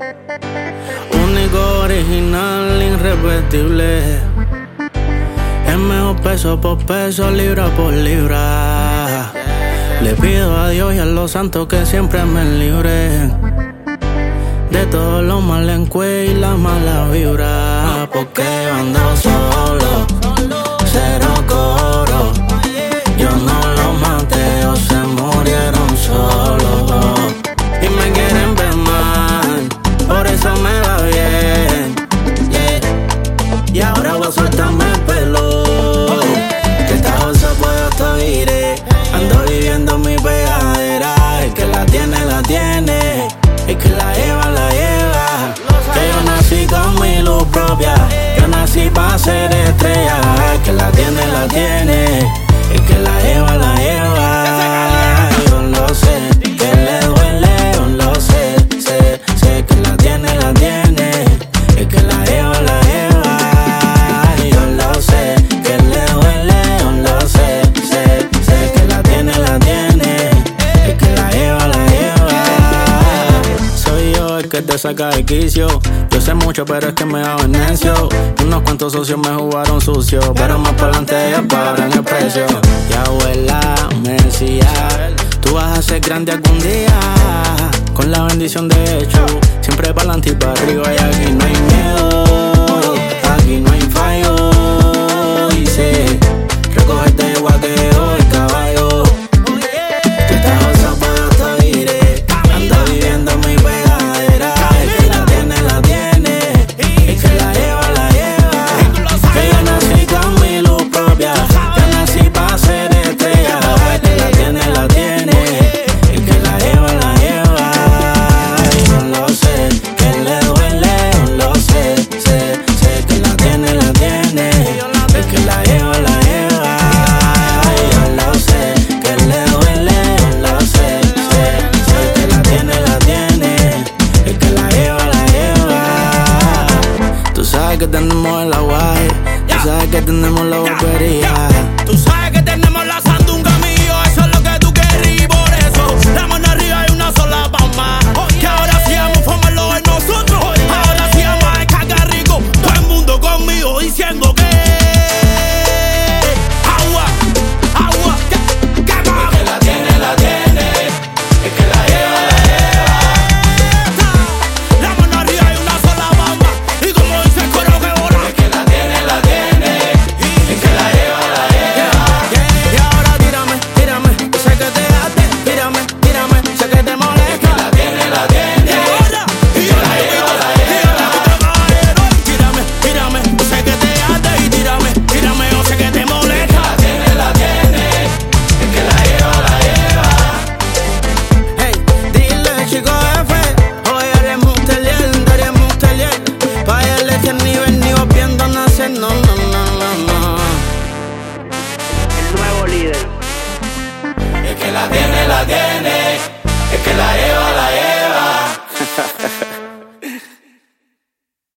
Único, original, irrepetible. Es mejor peso por peso, libra por libra. Le pido a Dios y a los santos que siempre me libren de todos los malencue y la mala vibra. Porque yo ando solo, cero coro. Yo no los maté, ellos se murieron solos. Y me quieren ver mal, por eso me va bien, yeah. Y ahora voy a soltarme el pelo, que esta cosa puedo hasta iré. Ando viviendo mi pegadera, el que la tiene, el que la lleva. Que yo nací con mi luz propia, yo nací pa' ser estrella. El que la tiene, el que la lleva. Yo lo sé, que le duele, yo lo sé, sé que la tiene, el que la lleva. Yo lo sé, que le duele, yo lo sé, sé que la tiene, el que la lleva. Soy yo el que te saca de quicio. Yo sé mucho, pero es que me hago necio. Unos cuantos socios me jugaron sucio, pero más pa'lante ellos pagarán el precio. Y abuela me decía, tú vas a ser grande algún día, con la bendición de hecho. Siempre pa'lante y pa' arriba, y aquí no hay miedo, aquí no hay fallo. Y sé, recogerte igual que yo, el caballo. Que esta cosa puedo hasta iré. Ando viviendo mi pegadera, el que la tiene, el que la lleva. Que yo nací con mi luz propia, yo nací pa' ser estrella. El que la tiene, el que la lleva. Yo lo sé, que le duele, yo lo sé, sé que la tiene, el que la lleva. Yo lo sé, que le duele, yo lo sé, sé que la tiene, el que la lleva. Tú sabes que tenemos el aguaje, tú sabes que tenemos la boquería. Tú sabes que tenemos la sandunga mío, eso es lo que tú querías y por eso la mano arriba y una sola palma. Que ahora sí vamos a formarlo en nosotros, ahora sí vamos a descargar rico. Todo el mundo conmigo diciendo que agua, que más. El que la tiene, el que la lleva. La mano arriba y una sola palma, y como dice el coro que bola. El que la tiene, el que la lleva. Y ahora tírame, yo sé que te hace, tírame, sé que te molesta. La tiene, Y ahora, y yo la llevo, tírame, yo sé que te hace y tírame, yo sé que te molesta. la tiene, el que la lleva. Hey, dile chico F, hoy haré Mustelier, pa' allá que ni ven ni vos viendo nacer, no. El nuevo líder. El que la tiene,